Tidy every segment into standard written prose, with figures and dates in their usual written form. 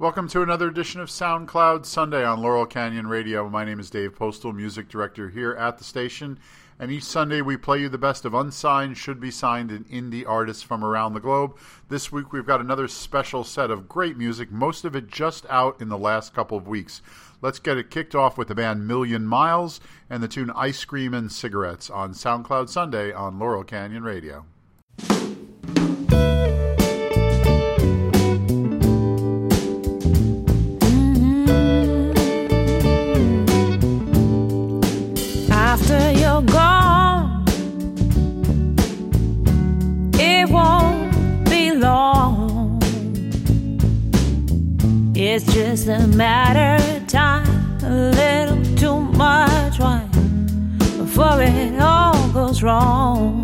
Welcome to another edition of SoundCloud Sunday on Laurel Canyon Radio. My name is Dave Postal, music director here at the station. And each Sunday we play you the best of unsigned, should-be-signed, and indie artists from around the globe. This week we've got another special set of great music, most of it just out in the last couple of weeks. Let's get it kicked off with the band Million Miles and the tune Ice Cream and Cigarettes on SoundCloud Sunday on Laurel Canyon Radio. After you're gone, it won't be long. It's just a matter of time, a little too much wine before it all goes wrong.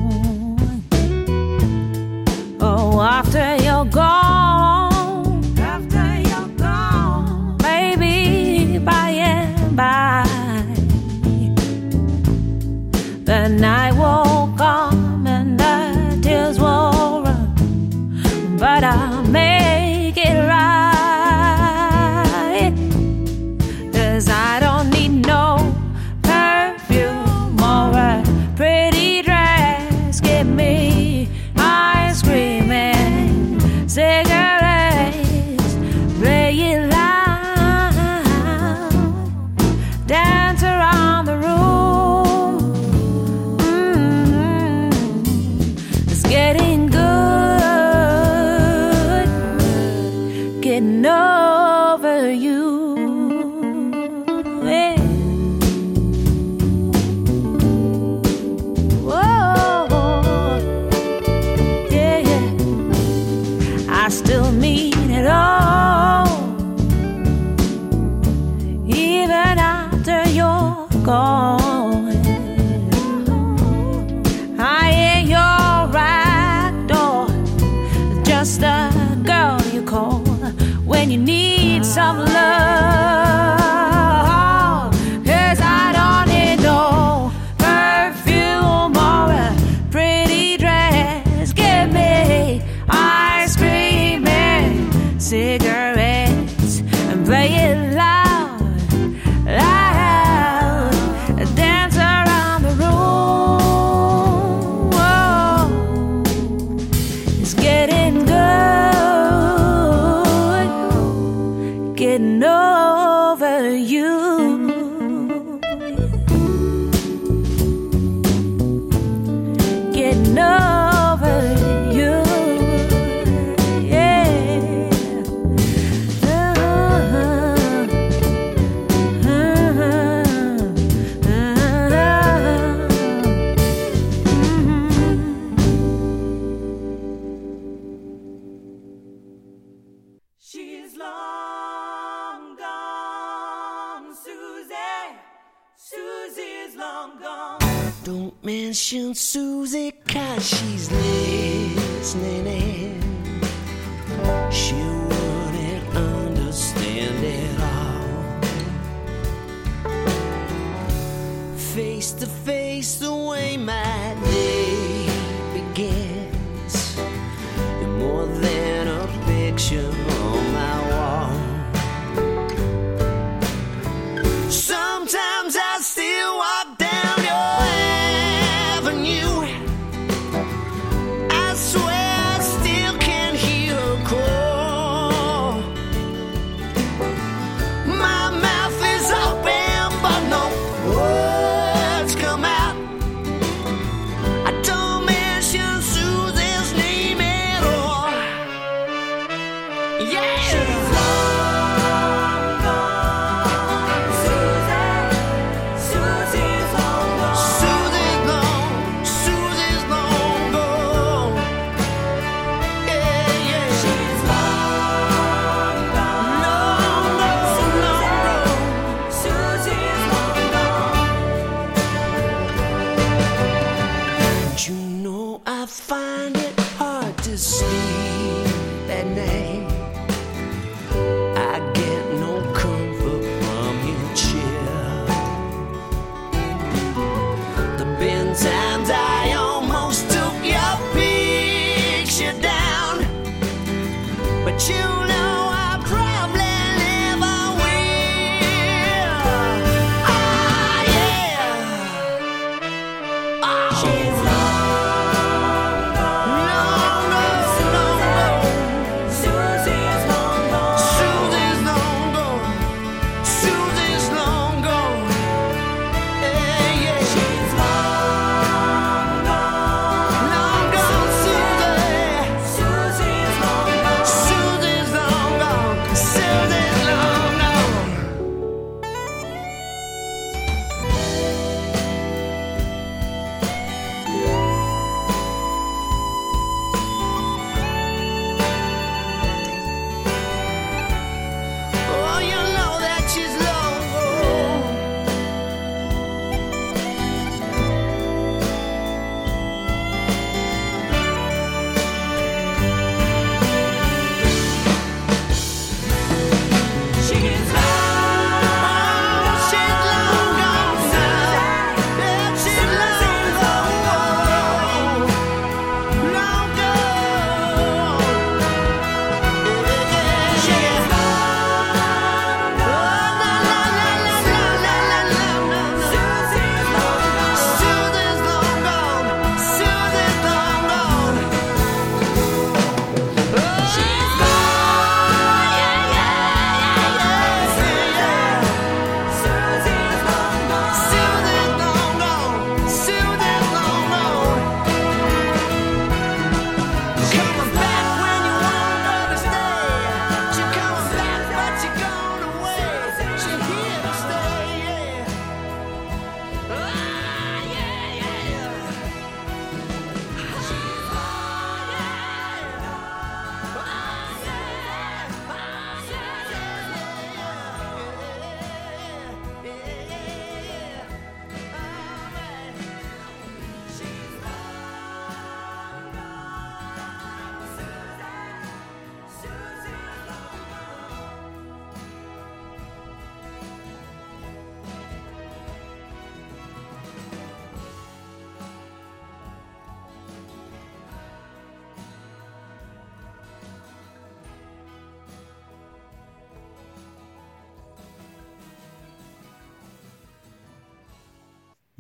Oh, after you're gone, maybe by and by the night won't come and the tears won't run, but I'll make it right. 'Cause I don't need no perfume or a pretty dress. Give me ice cream and cigarettes. Play it loud, dance around the room. Getting good, getting over you. Yeah. Whoa, yeah, yeah. I still mean it all, even after you're gone. I ain't your right door, just the girl you call when you need some love. 'Cause I don't need no perfume or a pretty dress. Give me ice cream and cigarettes and play it loud, loud, dance around the room. Whoa. It's getting good, getting over you. Getting over you. Yeah. She's long gone, Susie. Susie's long gone. Don't mention Susie 'cause she's listening in. She wouldn't understand it all. Face to face, the way my day begins, you're more than a picture on my wall. Sometimes I still walk down your avenue. I swear I still can hear her call. My mouth is open, but no words come out. I don't mention Susie's name at all. Yeah. She's long gone, Susie. Susie's long gone. Susie's long gone. Yeah, yeah. She's long gone. Susie's long gone. You know I find it hard to sleep at night.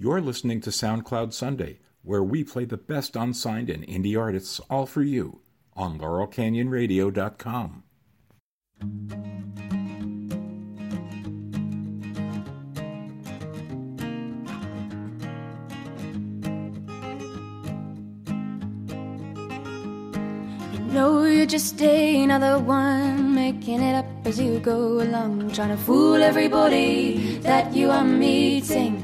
You're listening to SoundCloud Sunday, where we play the best unsigned and indie artists all for you on LaurelCanyonRadio.com. No, you're just another one, making it up as you go along, trying to fool everybody that you are meeting.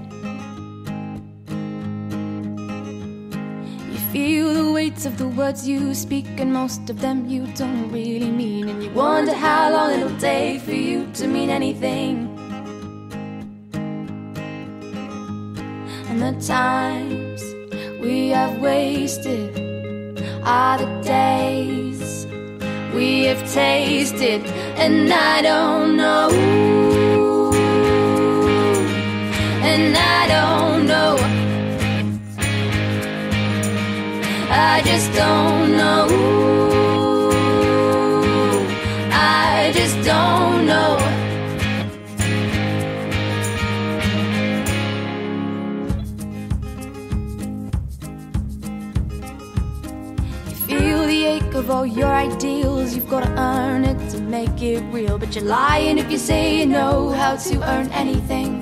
You feel the weight of the words you speak, and most of them you don't really mean, and you wonder how long it'll take for you to mean anything. And the times we have wasted are the days we have tasted, and I don't know, and I don't know, I just don't know, I just don't know. Of all your ideals, you've got to earn it to make it real, but you're lying if you say you know how to earn anything.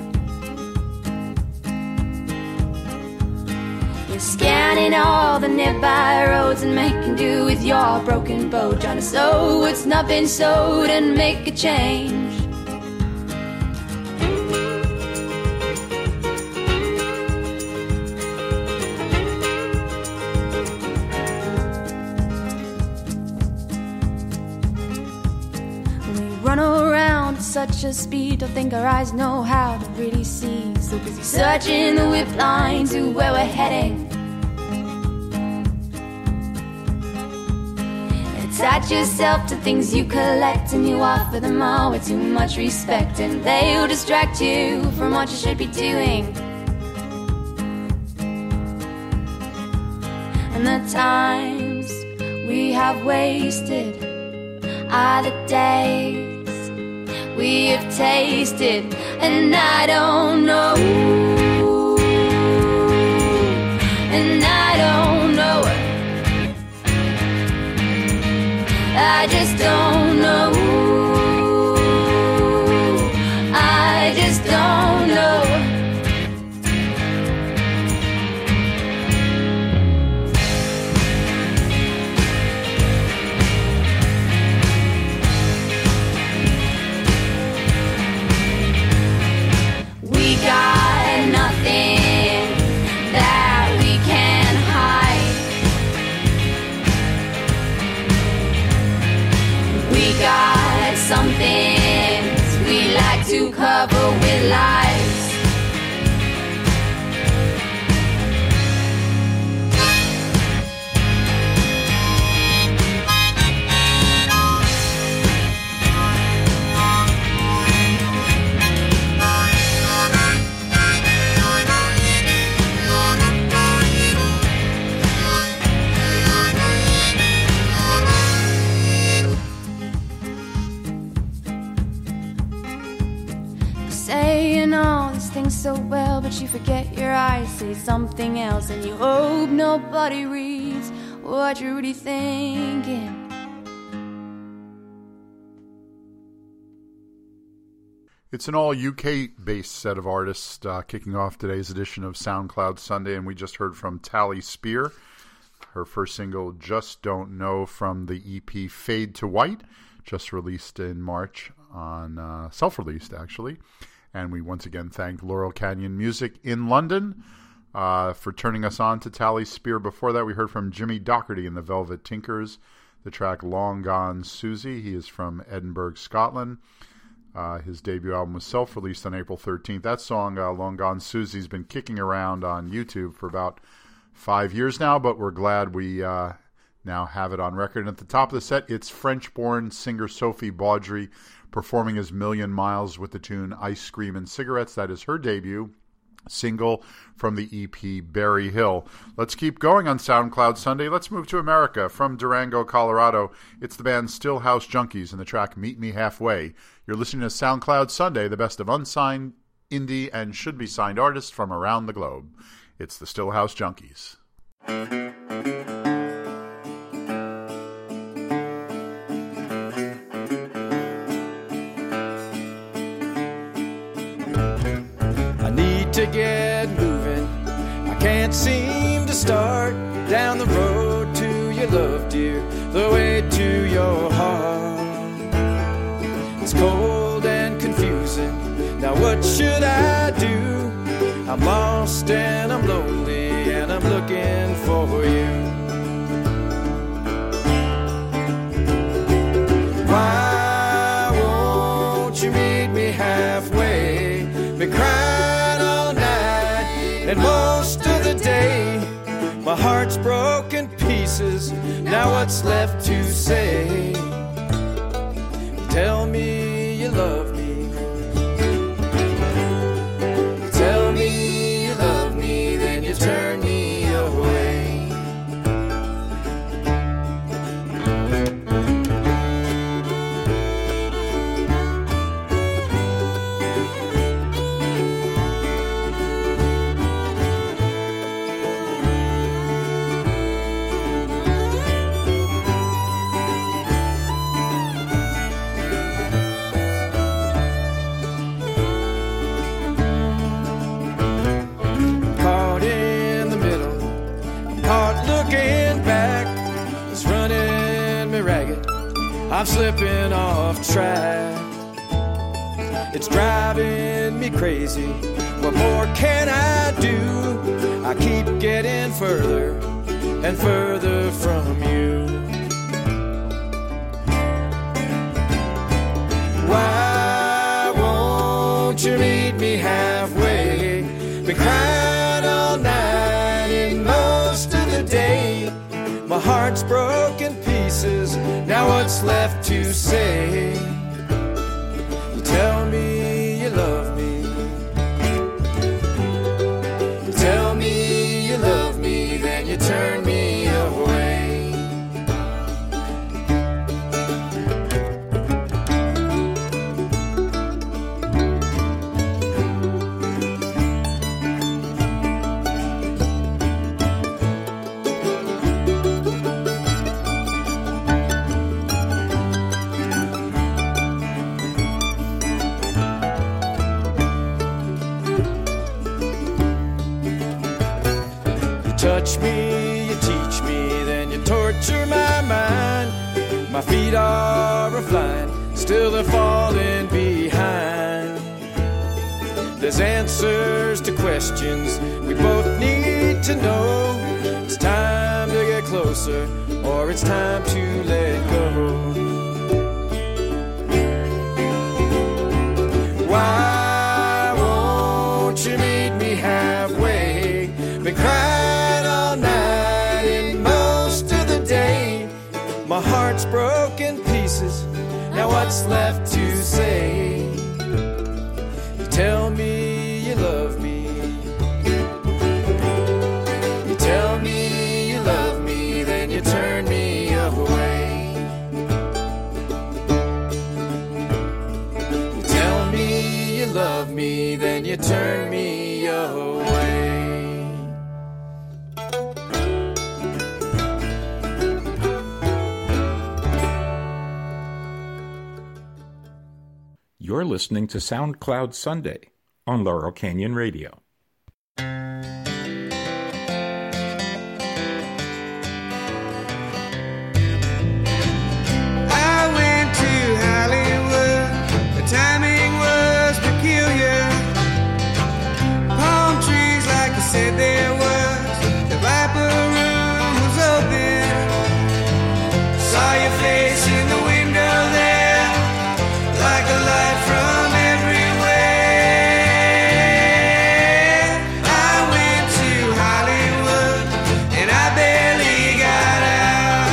You're scanning all the nearby roads and making do with your broken bow, trying to sow what's not been sowed and make a change. Such a speed, don't think our eyes know how to really see. So busy searching the whip line to where we're heading. Attach yourself to things you collect, and you offer them all with too much respect, and they'll distract you from what you should be doing. And the times we have wasted are the days we have tasted, and I don't know, and I don't know, I just don't know, I just don't know. Got nothing that we can hide. We got some things we like to cover with lies. Saying all these things so well, but you forget your eyes say something else, and you hope nobody reads what you're really thinking. It's an all UK-based set of artists kicking off today's edition of SoundCloud Sunday, and we just heard from Tally Spear, her first single, Just Don't Know, from the EP Fade to White, just released in March, on self-released actually. And we once again thank Laurel Canyon Music in London for turning us on to Tally Spear. Before that, we heard from Jimmy Docherty and the Velvet Tinkers, the track Long Gone Susie. He is from Edinburgh, Scotland. His debut album was self-released on April 13th. That song, Long Gone Susie, has been kicking around on YouTube for about 5 years now, but we're glad we now have it on record. And at the top of the set, it's French-born singer Sophie Baudry performing his Million Miles with the tune Ice Cream and Cigarettes. That is her debut single from the EP Berry Hill. Let's keep going on SoundCloud Sunday. Let's move to America. From Durango, Colorado, it's the band Stillhouse Junkies and the track Meet Me Halfway. You're listening to SoundCloud Sunday, the best of unsigned indie and should be signed artists from around the globe. It's the Stillhouse Junkies. I need to get moving. I can't seem to start down the road to your love, dear, the way to your heart. It's cold and confusing. Now what should I do? I'm lost and I'm lonely and I'm looking for you. Why won't you meet me halfway? Been crying all night and most of the day. My heart's broken pieces. Now what's left to say? Tell me you love me. Tell me you love me, then you turn me away. I'm slipping off track. It's driving me crazy. What more can I do? I keep getting further and further from you. Why won't you meet me halfway? Been crying all night and most of the day. My heart's broken pieces. Now what's left to say? You tell me you love me. You tell me you love me, then you turn me away. Touch me, you teach me, then you torture my mind. My feet are a-flying, still they're falling behind. There's answers to questions we both need to know. It's time to get closer, or it's time to let go. Why won't you meet me halfway? Been crying all night and most of the day. My heart's broken pieces. Now what's left to say? You tell me you love me. You tell me you love me, then you turn me away. You tell me you love me, then you turn me away. You're listening to SoundCloud Sunday on Laurel Canyon Radio. I went to Hollywood. The timing was peculiar. Palm trees like you said there was. The Viper Room was open. Saw your face in the window there, like a light from everywhere. I went to Hollywood and I barely got out.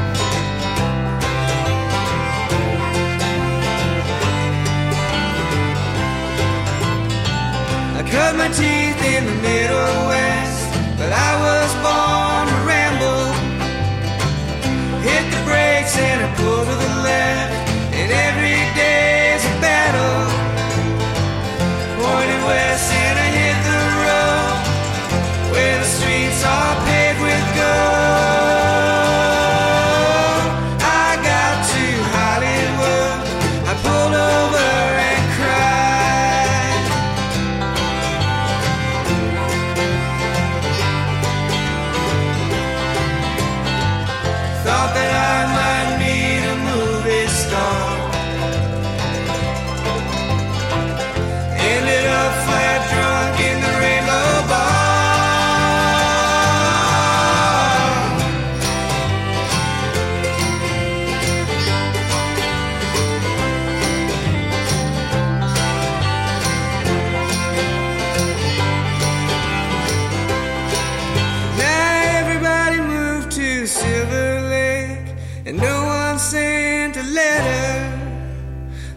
I cut my teeth in the Middle West, but I was born to ramble. Hit the brakes and I pull to the left, and every day's a battle. Pointing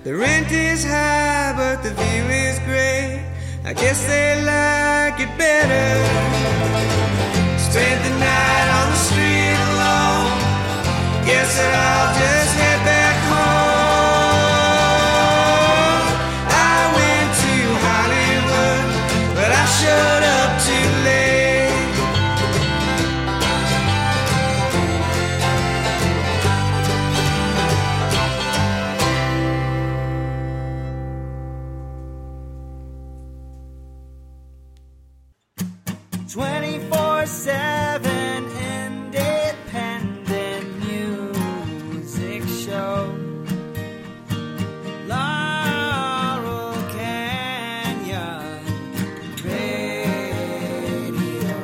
The rent is high, but the view is great. I guess they like it better. Spent the night on the street alone. Guess that I'll just head back home. I went to Hollywood, but I showed up too late. 24/7 independent music show. Laurel Canyon Radio.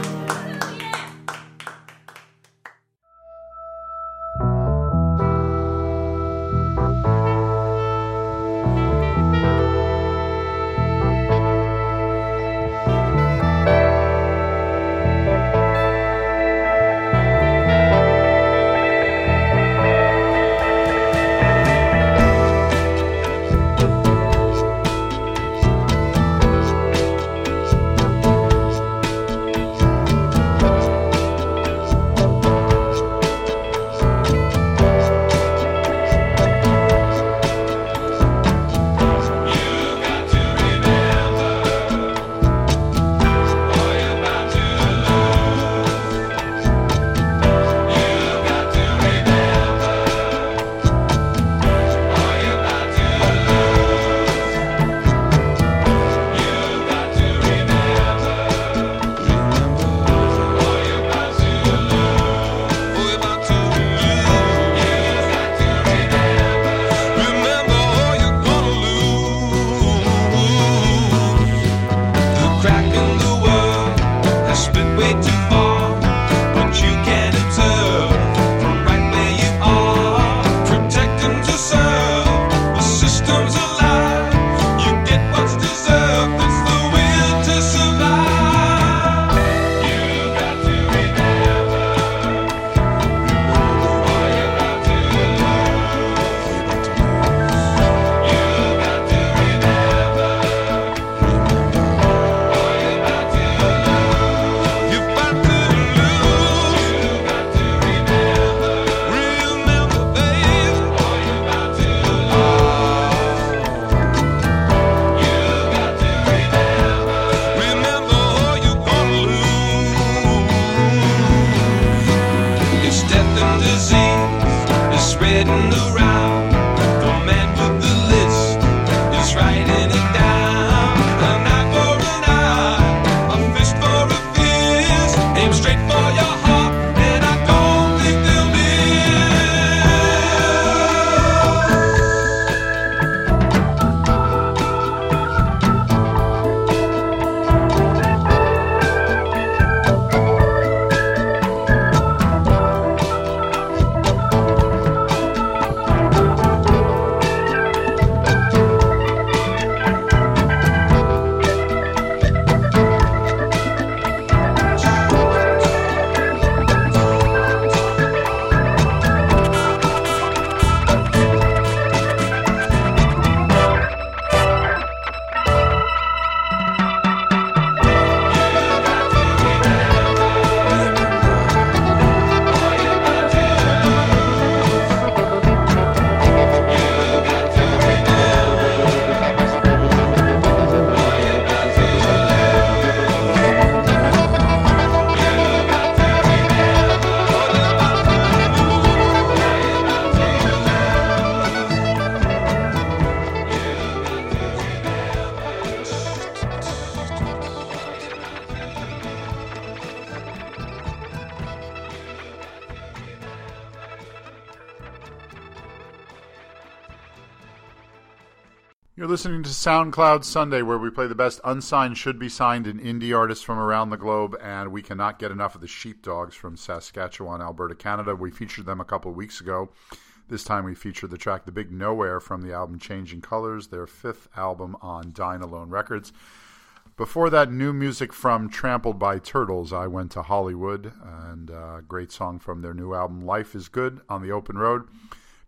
You're listening to SoundCloud Sunday, where we play the best unsigned, should-be signed, and indie artists from around the globe, and we cannot get enough of the Sheepdogs from Saskatchewan, Alberta, Canada. We featured them a couple of weeks ago. This time we featured the track The Big Nowhere from the album Changing Colors, their fifth album on Dine Alone Records. Before that, new music from Trampled by Turtles, I Went to Hollywood, and a great song from their new album Life is Good on the Open Road.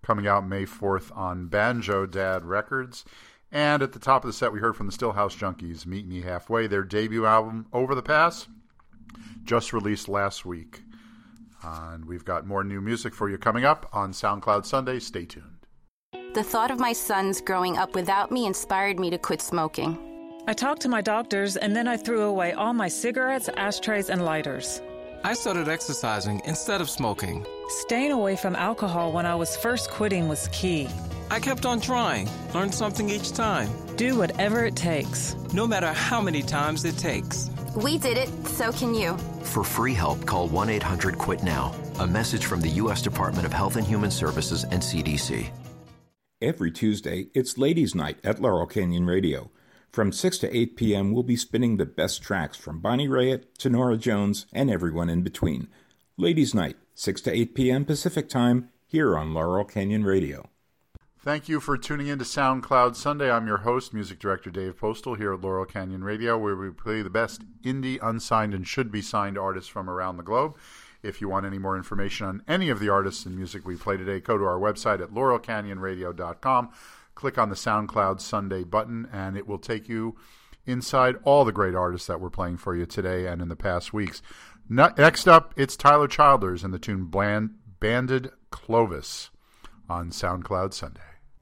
coming out May 4th on Banjo Dad Records. And at the top of the set, we heard from the Stillhouse Junkies, Meet Me Halfway, their debut album, Over the Pass, just released last week. And we've got more new music for you coming up on SoundCloud Sunday. Stay tuned. The thought of my sons growing up without me inspired me to quit smoking. I talked to my doctors, and then I threw away all my cigarettes, ashtrays, and lighters. I started exercising instead of smoking. Staying away from alcohol when I was first quitting was key. I kept on trying, learned something each time. Do whatever it takes. No matter how many times it takes. We did it, so can you. For free help, call 1-800-QUIT-NOW. A message from the U.S. Department of Health and Human Services and CDC. Every Tuesday, it's Ladies' Night at Laurel Canyon Radio. From 6 to 8 p.m., we'll be spinning the best tracks from Bonnie Raitt to Norah Jones and everyone in between. Ladies' Night, 6 to 8 p.m. Pacific Time, here on Laurel Canyon Radio. Thank you for tuning in to SoundCloud Sunday. I'm your host, Music Director Dave Postal, here at Laurel Canyon Radio, where we play the best indie, unsigned, and should-be-signed artists from around the globe. If you want any more information on any of the artists and music we play today, go to our website at laurelcanyonradio.com. Click on the SoundCloud Sunday button, and it will take you inside all the great artists that we're playing for you today and in the past weeks. Next up, it's Tyler Childers and the tune Banded Clovis on SoundCloud Sunday.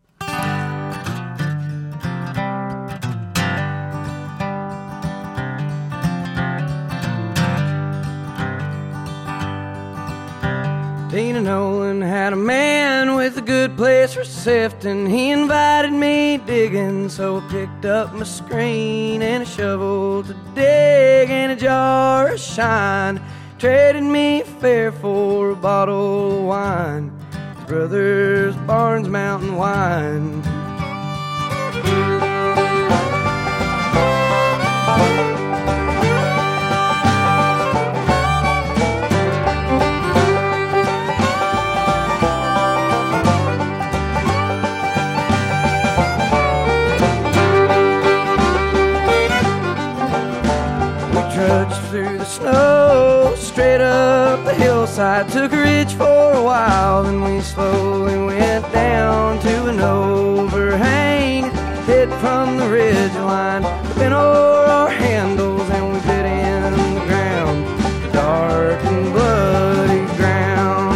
Tina Nolan had a man with a good place for sifting. He invited me digging, so I picked up my screen and a shovel to dig and a jar of shine. Traded me fair for a bottle of wine, Brothers Barnes Mountain Wine. Trudged through the snow, straight up the hillside. Took a ridge for a while, then we slowly went down to an overhang. Hit from the ridge line, bent over our handles, and we bit in the ground, dark and bloody ground.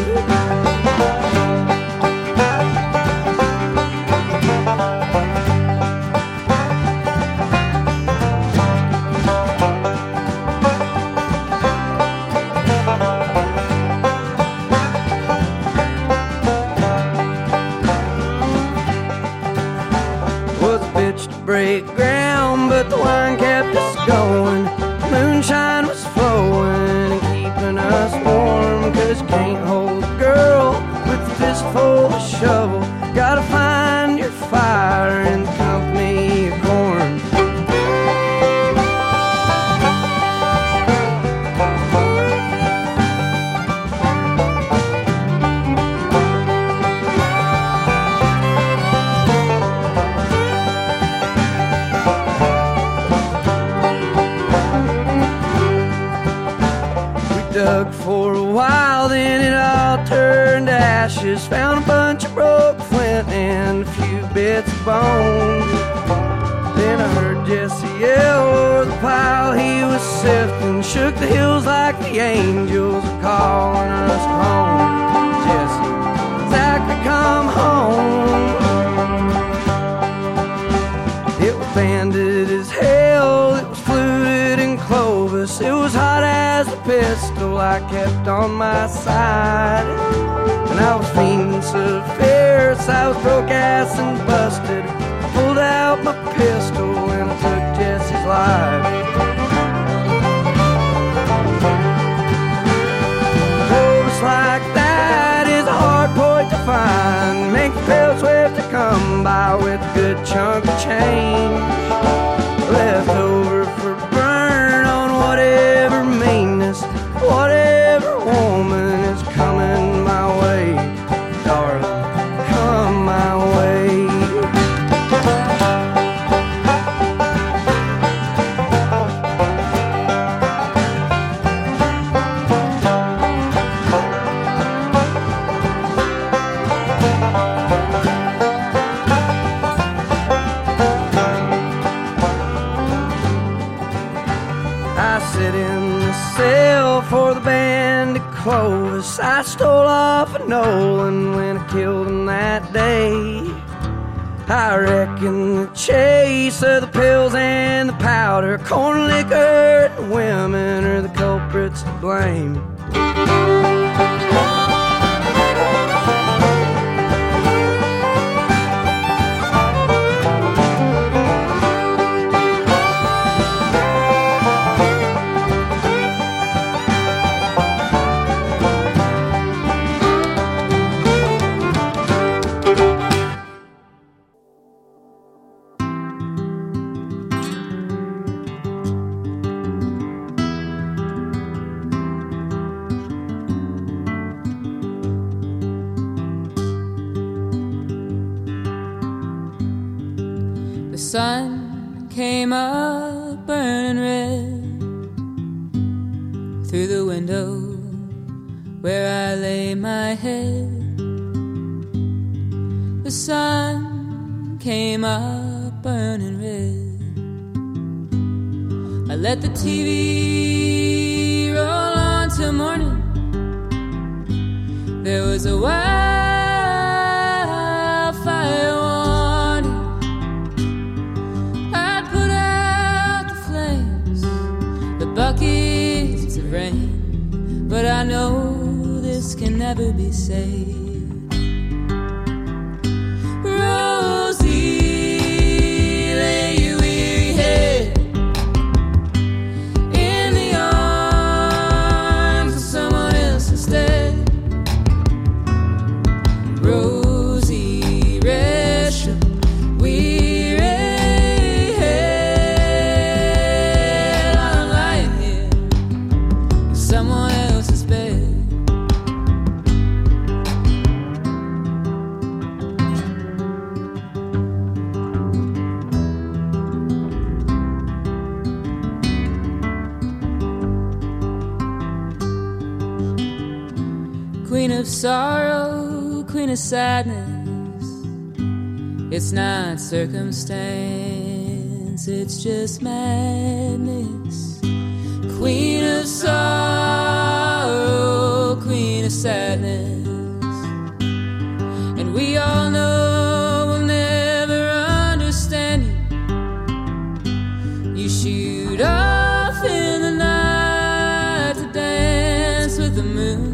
Break ground, but the wine kept us going. Moonshine was flowing and keeping us warm, 'cause you can't hold a girl with a fistful of shovel. Gotta find your fire in the company of corn. Dug for a while, then it all turned to ashes. Found a bunch of broke flint and a few bits of bone. Then I heard Jesse yell o'er the pile he was sifting. Shook the hills like the angels were calling us home. Jesse, Zachary, come home. It was banded as hell, it was fluted in Clovis. It was hot as a pistol I kept on my side. And I was fiending so fierce, I was broke ass and busted. I pulled out my pistol and I took Jesse's life. Clovis like that is a hard point to find. Make the pale swift to come by with a good chunk of change. Left over for burn on whatever meanness, whatever woman is coming my way. Darling, come my way. Clovis. I stole off a Nolan when I killed him that day. I reckon the chase of the pills and the powder, corn liquor and women are the culprits to blame. The sun came up burning red through the window where I lay my head. The sun came up burning red. I let the TV roll on till morning. There was a wildfire warning. I'd put out the flames, the buckets of rain, but I know this can never be saved. Rosie, lay your weary head in the arms of someone else instead. Rosie, rest your weary head. I'm lying here in someone else's bed. Queen of sorrow, queen of sadness. It's not circumstance, it's just madness. Queen of sorrow, queen of sadness. And we all know we'll never understand you. You shoot off in the night to dance with the moon.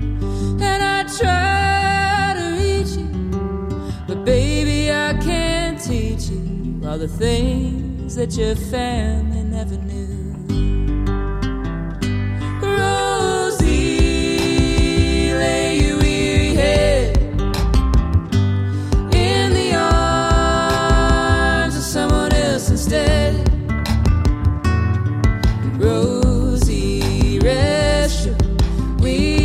Try to reach you, but baby, I can't teach you all the things that your family never knew. Rosie, lay your weary head in the arms of someone else instead. Rosie, rest your weary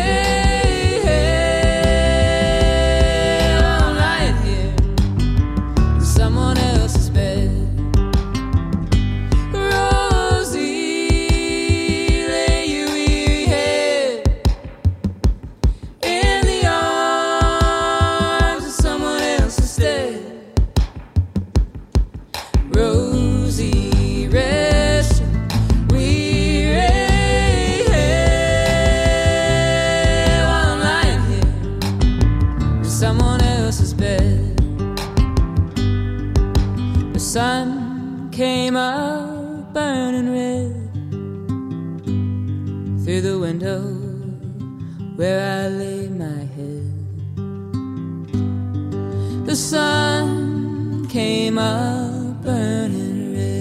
came up burning red through the window where I lay my head. The sun came up burning red.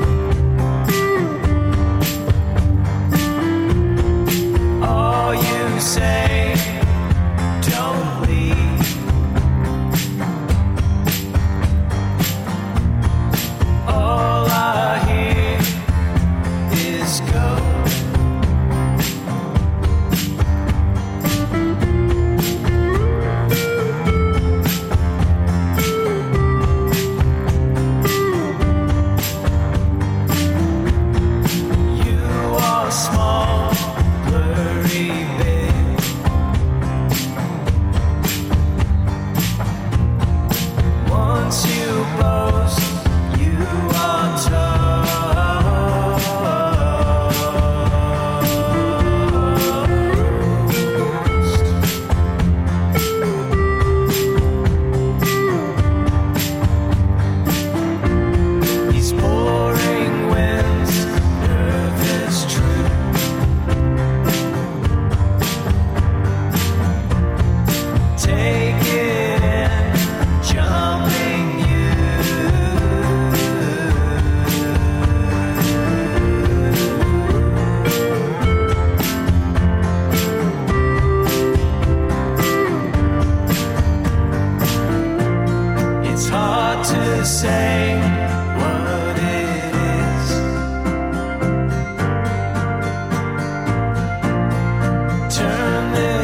All you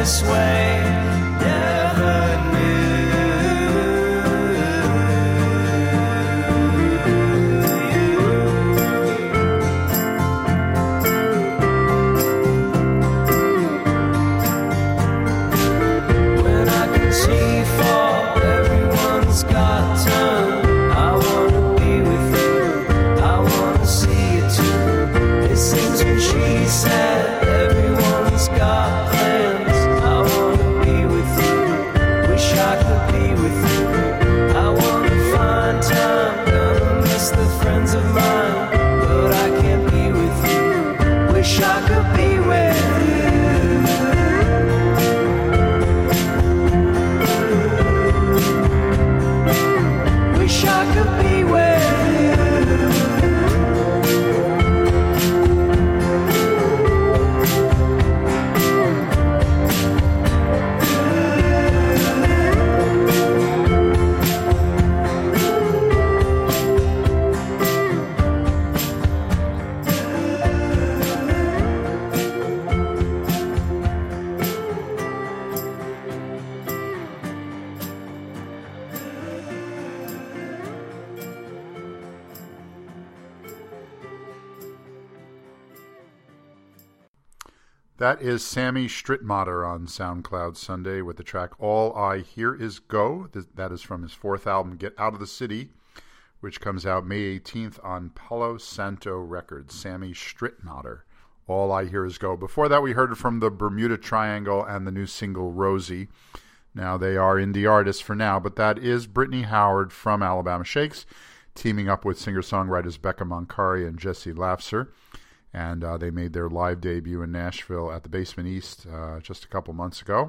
this way. Never That is Sammy Strittmatter on SoundCloud Sunday with the track All I Hear Is Go. That is from his fourth album, Get Out of the City, which comes out May 18th on Palo Santo Records. Sammy Strittmatter, All I Hear Is Go. Before that, we heard from the Bermuda Triangle and the new single Rosie. Now, they are indie artists for now, but that is Brittany Howard from Alabama Shakes, teaming up with singer-songwriters Becca Moncari and Jesse Lafser. And they made their live debut in Nashville at the Basement East just a couple months ago.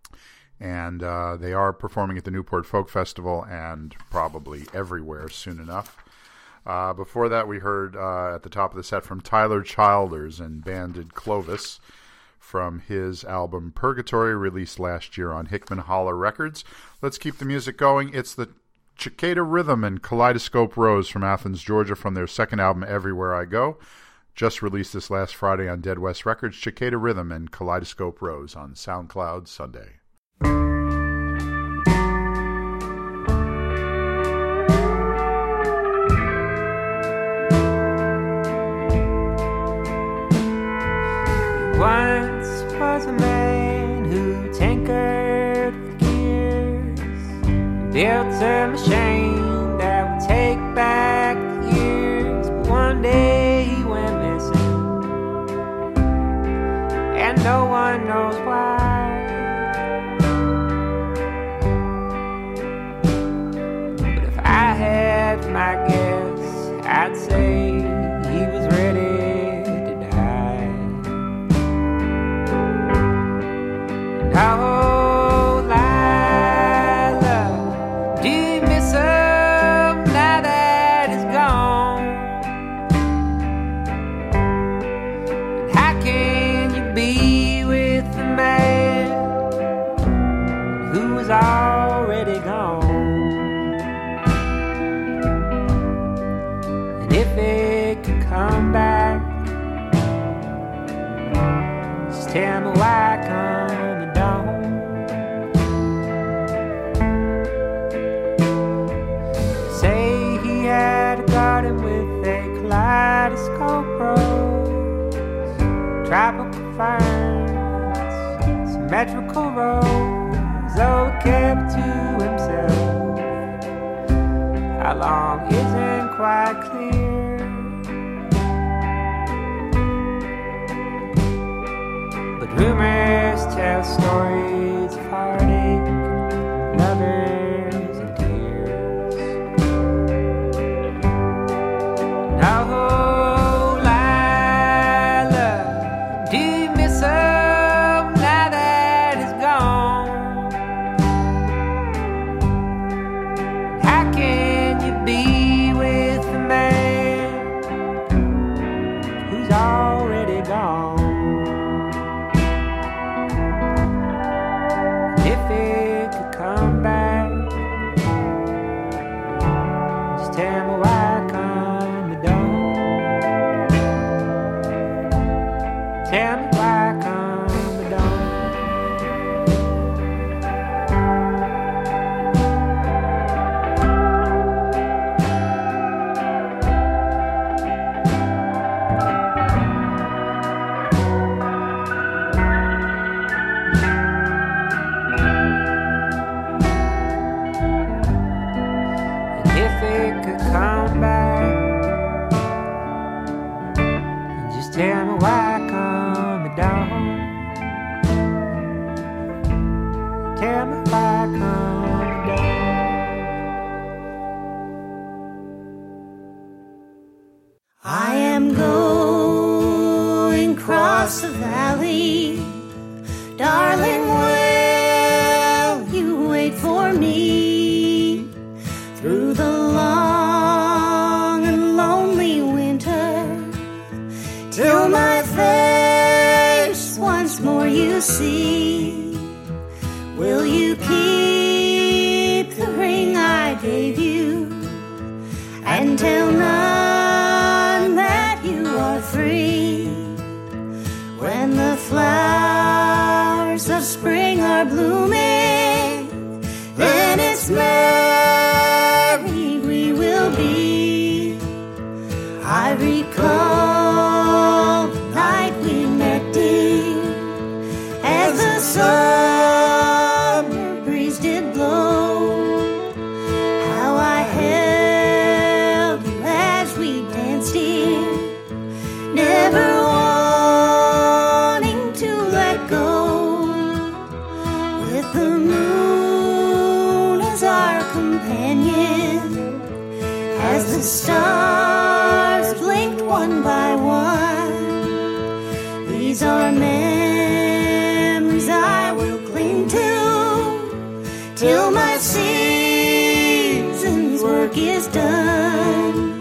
And they are performing at the Newport Folk Festival and probably everywhere soon enough. Before that, we heard at the top of the set from Tyler Childers and Banded Clovis from his album Purgatory, released last year on Hickman Holler Records. Let's keep the music going. It's the Cicada Rhythm and Kaleidoscope Rose from Athens, Georgia, from their second album, Everywhere I Go. Just released this last Friday on Dead West Records. Cicada Rhythm and Kaleidoscope Rose on SoundCloud Sunday. Once was a man who tinkered with gears, built a machine that would take back the years. But one day he went missing, and no one knows why. But if I had my guess, I'd say he was ready to die. And oh, Lila, do you miss him now that he's gone? And how can you be with a man who is already gone? And if it could come back, just tell me why come and don't. Say he had a garden with a kaleidoscope rose, tropical ferns, symmetrical rows, though he kept to himself. How long isn't quite clear. But rumors tell stories of heartache, lovers and tears. Now, oh, Lila, do you miss him now that he's gone? How can you be with a man who's already gone? If it could come back, you see? Will you keep the ring I gave you and tell none that you are free? When the flowers of spring are blooming, then it's merry we will be. I recall the night we met, dear, as the summer breeze did blow. How I held you as we danced, dear, never wanting to let go. With the moon as our companion, as the stars blinked one by one, these are memories I will cling to till my season's work is done.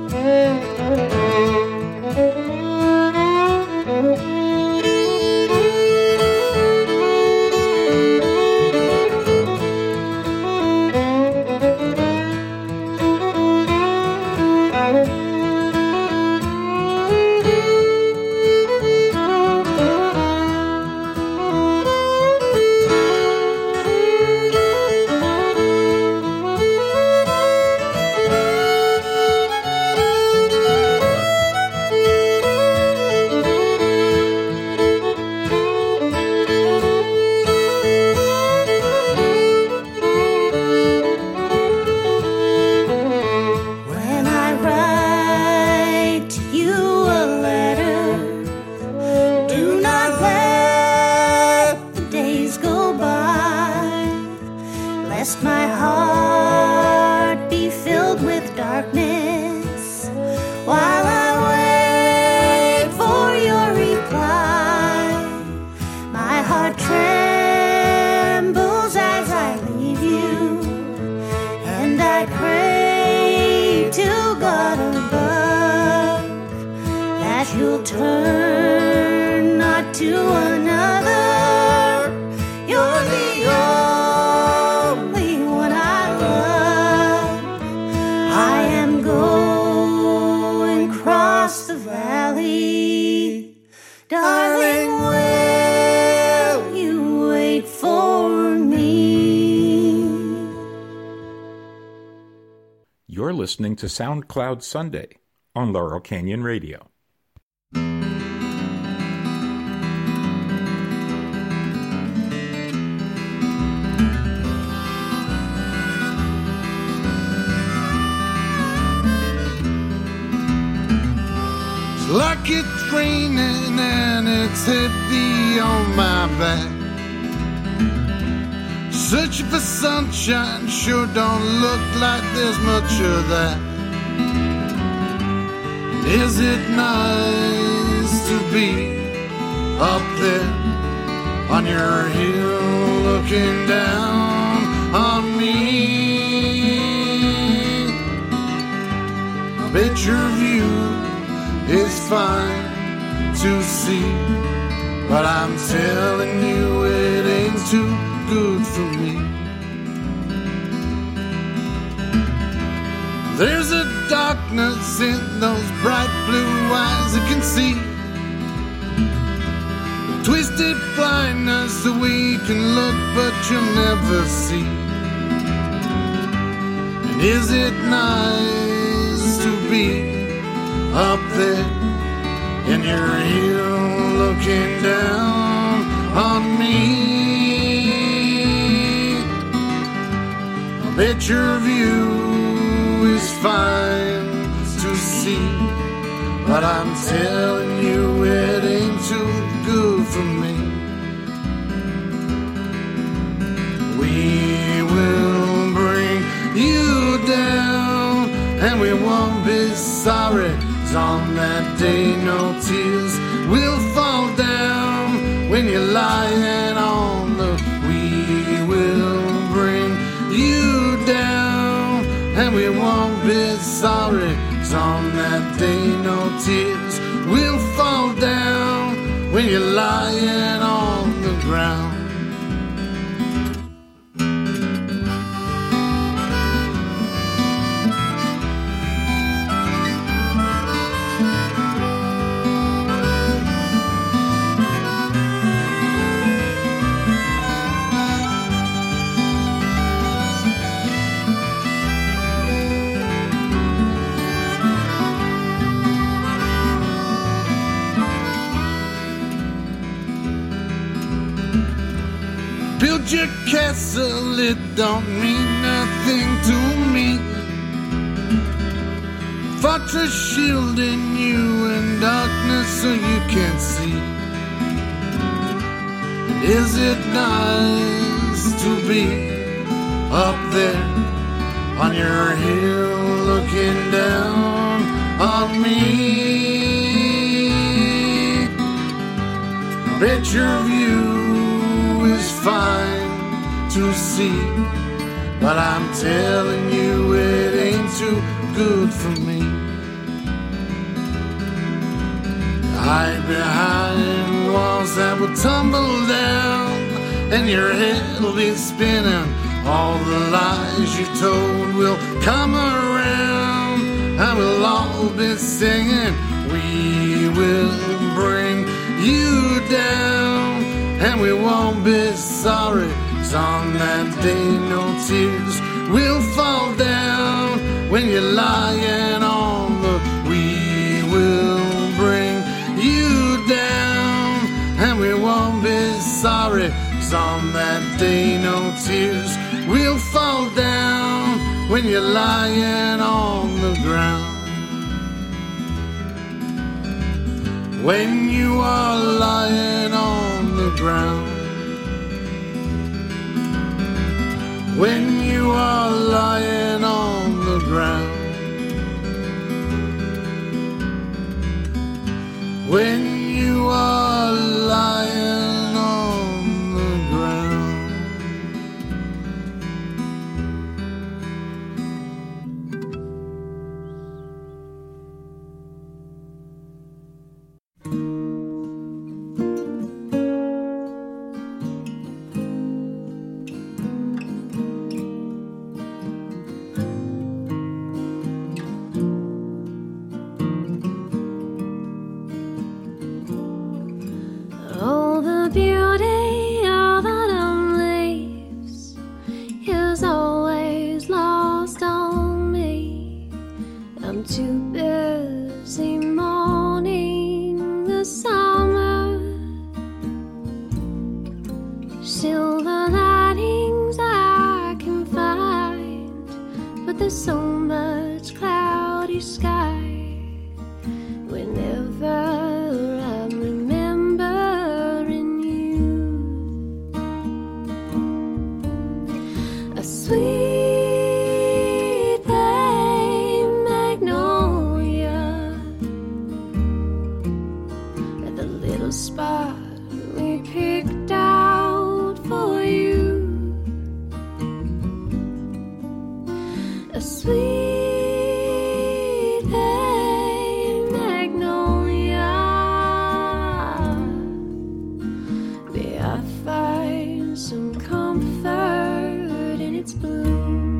You're listening to SoundCloud Sunday on Laurel Canyon Radio. It's like it's raining and it's heavy on my back. Searching for sunshine sure don't look like there's much of that. Is it nice to be up there on your hill looking down on me? I bet your view is fine to see, but I'm telling you it ain't too good for me. There's a darkness in those bright blue eyes I can see, twisted blindness so we can look but you'll never see. And is it nice to be up there in your hill looking down on me? I bet your view is fine to see, but I'm telling you it ain't too good for me. We will bring you down, and we won't be sorry. 'Cause on that day no tears will fall down when you're lying on the. We will bring you down, and we won't be sorry. 'Cause on that day no tears will fall down when you're lying on build your castle, it don't mean nothing to me. Fortress shielding you in darkness so you can't see. Is it nice to be up there on your hill looking down on me? I bet your view is fine to see, but I'm telling you it ain't too good for me. Hide behind walls that will tumble down, and your head will be spinning. All the lies you told will come around, and we'll all be singing. We will bring you down, and we won't be sorry, 'cause on that day no tears will fall down. When you're lying on the, we will bring you down, and we won't be sorry, 'cause on that day no tears will fall down. When you're lying on the ground, when you are lying on the ground, when you are lying on the ground, when you are lying on the ground. Oh, the beauty of autumn leaves is always lost on me. I'm too busy mourning the summer. Silver linings I can find, but there's so much cloudy sky. Whenever I'm remembering you, a sweet flame magnolia at the little spot we picked out for you. A sweet flame magnolia, may I find some comfort in its bloom.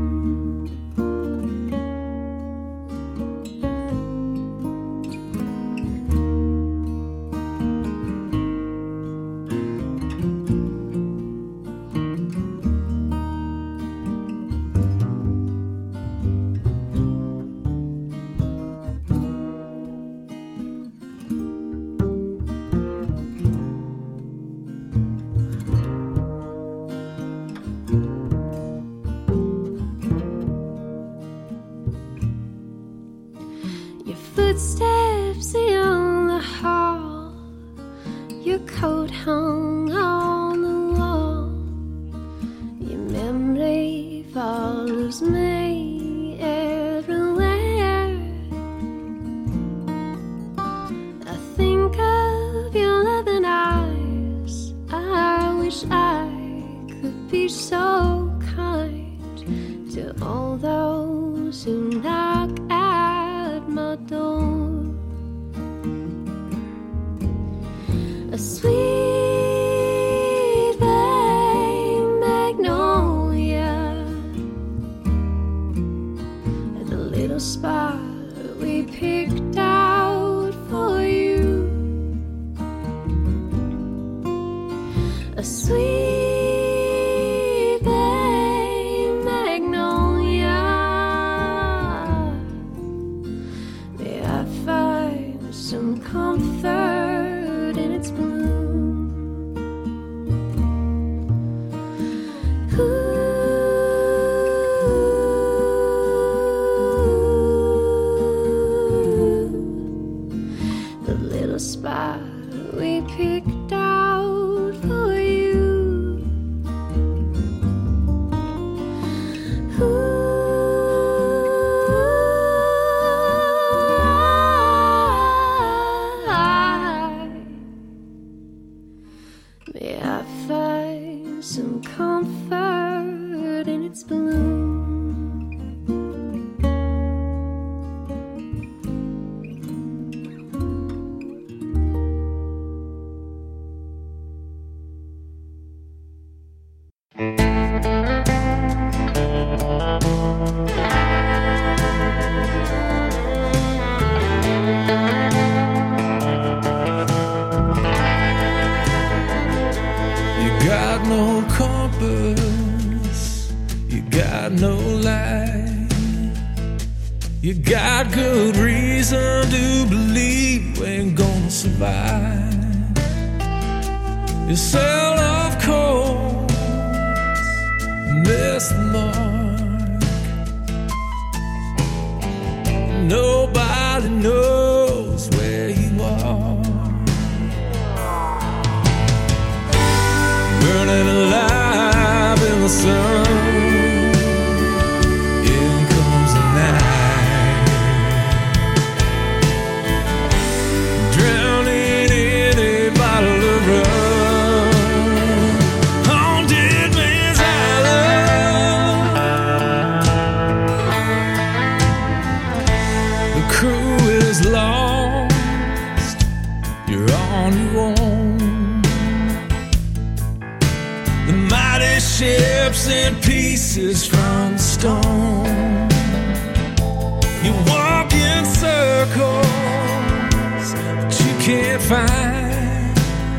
Your footsteps in the hall, your coat hung on the wall, your memory follows me everywhere. I think of your loving eyes, I wish I could be so kind to all those who knock at my door. A sweet flame magnolia at the little spot we picked out for you. A sweet flame magnolia, may I find some comfort in its bloom. some comfort in its bloom. You got good reason to believe we ain't gonna survive. You sell off course, miss the mark. Nobody knows where you are. Burning alive in the sun. Ships in pieces from the stone. You walk in circles, but you can't find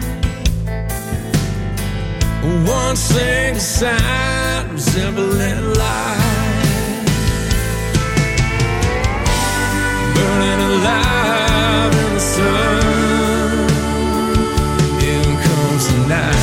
one single sign resembling life. Burning alive in the sun. In comes the night.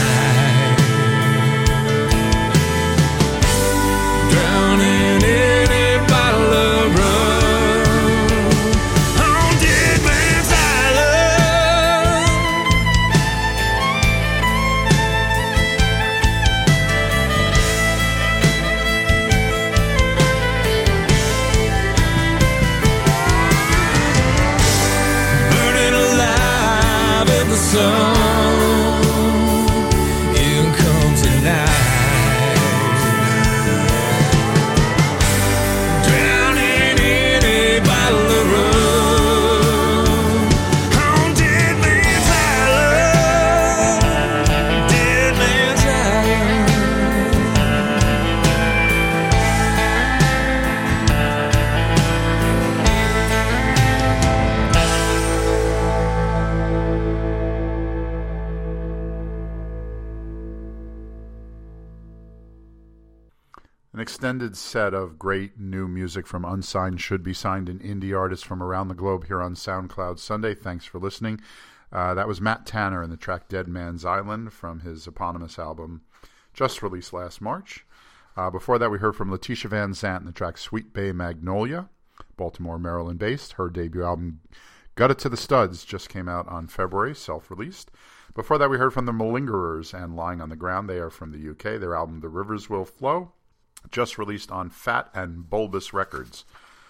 Extended set of great new music from unsigned, should be signed, and indie artists from around the globe here on SoundCloud Sunday. Thanks for listening. That was Matt Tanner and the track Dead Man's Island from his eponymous album just released last March. Before that, we heard from Letitia Van Zandt and the track Sweet Bay Magnolia, Baltimore, Maryland based. Her debut album Gut It to the Studs just came out on February, self-released. Before that, we heard from the Malingerers and Lying on the Ground. They are from the UK. Their album The Rivers Will Flow, just released on Fat and Bulbous Records.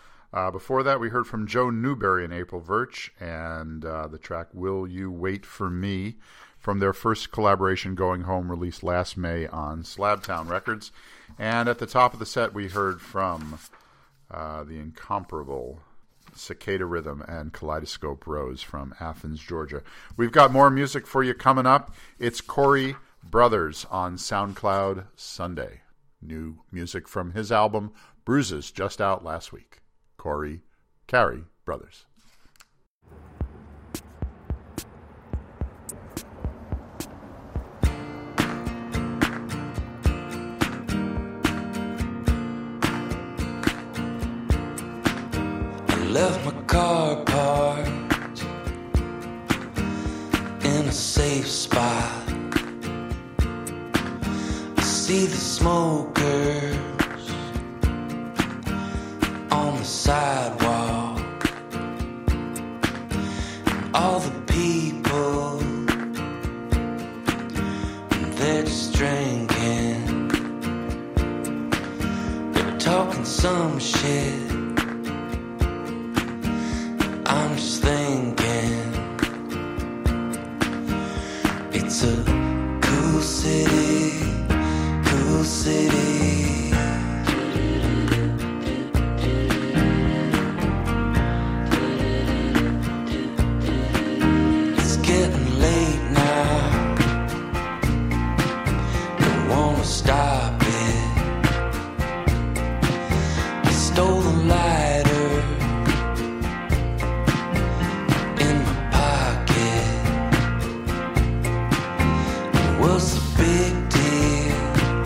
Before that, we heard from Joe Newberry and April Virch and the track Will You Wait For Me from their first collaboration, Going Home, released last May on Slabtown Records. And at the top of the set, we heard from the incomparable Cicada Rhythm and Kaleidoscope Rose from Athens, Georgia. We've got more music for you coming up. It's Corey Brothers on SoundCloud Sunday. New music from his album Bruises, just out last week. Corey Carey Brothers. I left my car parked in a safe spot. See the smokers on the sidewalk, and all the people, and they're just drinking. They're talking some shit. I'm just thinking, it's a cool city. cool city. It's getting late now. Don't wanna stop it. I stole the lighter in my pocket. What's the big deal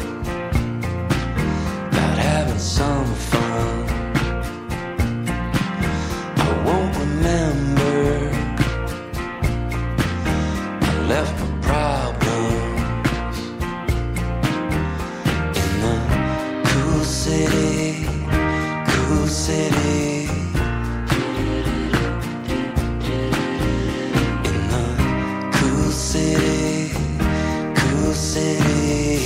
about having some fun? I won't remember. I left my problems in the cool city, cool city. In the cool city, cool city.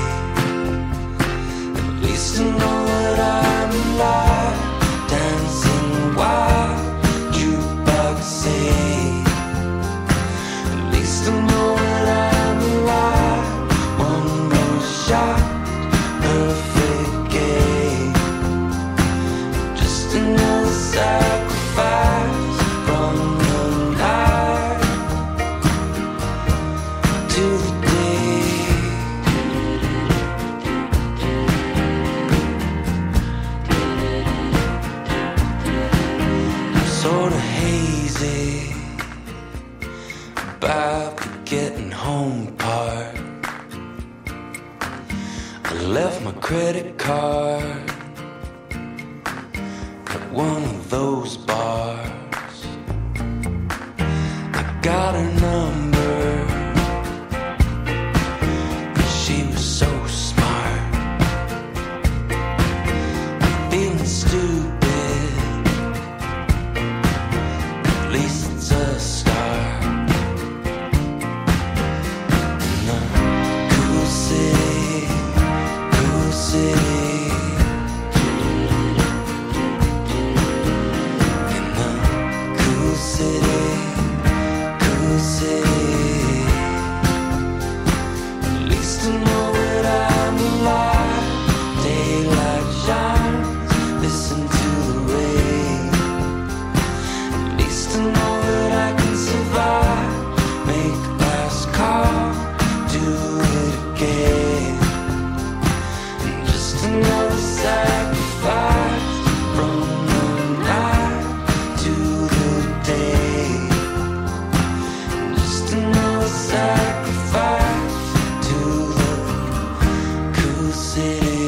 At least I know that I'm alive, dancing wild, jukebox scene. At least I know that I'm alive, one more shot, perfect game. Just another sacrifice from the night to the day. I'm sorta hazy about the getting home part. I left my credit card at one of those bars. I got her number. She was so smart. I'm feeling stupid. At least it's a start. In the cool city, cool city. In the cool city, cool city. At least I know that I'm alive. Daylight shines, listen to the rain. At least I know that I can survive. Make last call, do it again. And just another sacrifice from the night to the day. Just another sacrifice to the cool city.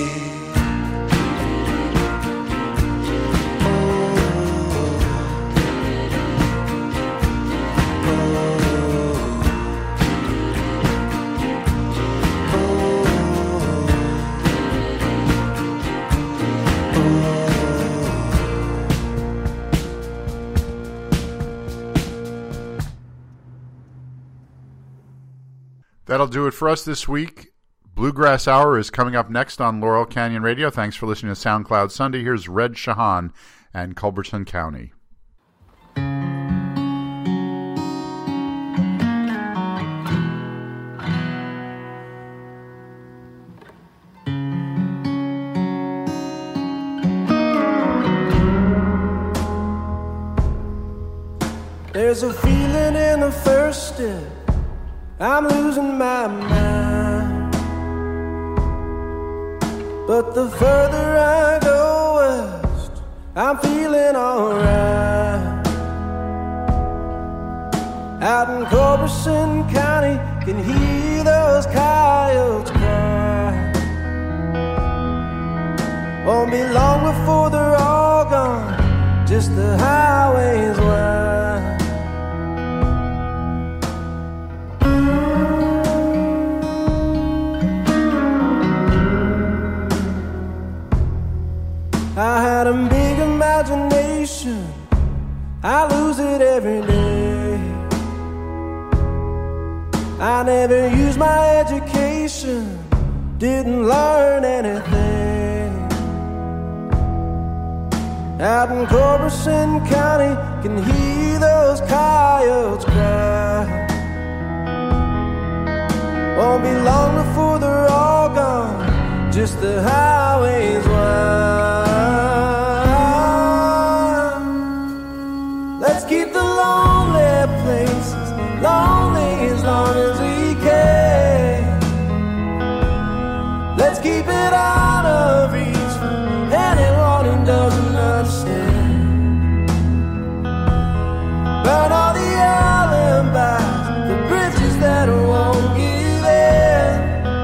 That'll do it for us this week. Bluegrass Hour is coming up next on Laurel Canyon Radio. Thanks for listening to SoundCloud Sunday. Here's Red Shahan and Culberson County. There's a feeling in the first step. I'm losing my mind. But the further I go west, I'm feeling alright. Out in Culberson County, can hear those coyotes cry. Won't be long before they're all gone, just the highways wide. I had a big imagination, I lose it every day. I never used my education, didn't learn anything. Out in Culberson County, can hear those coyotes cry. Won't be long before they're all gone, just the highways wide. Let's keep the lonely places lonely as long as we can. Let's keep it out of reach for anyone who doesn't understand. Burn all the alibis, the bridges that won't give in.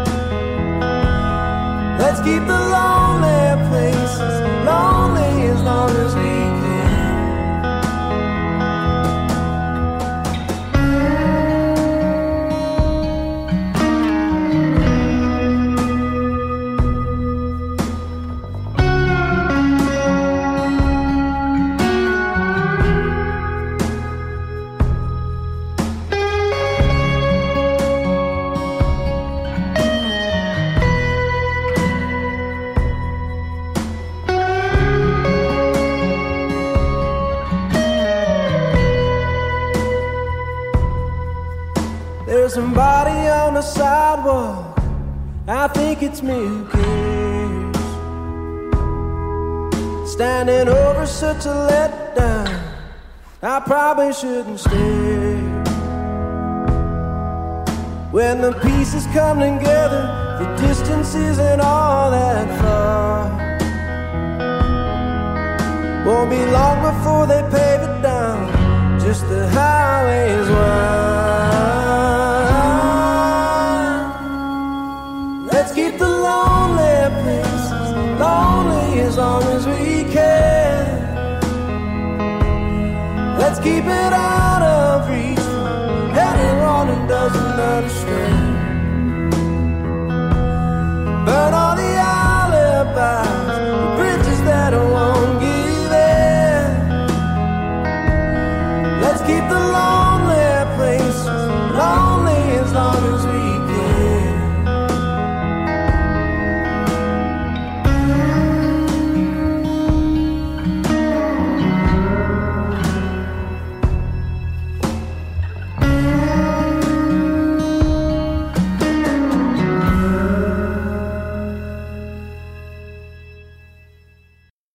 Let's keep the lonely places lonely as long as we can. There's somebody on the sidewalk, I think it's me who cares. Standing over such a letdown, I probably shouldn't stay. When the pieces come together, the distance isn't all that far. Won't be long before they pave it down, just the highways wide. Let's keep the lonely places lonely as long as we can. Let's keep it on.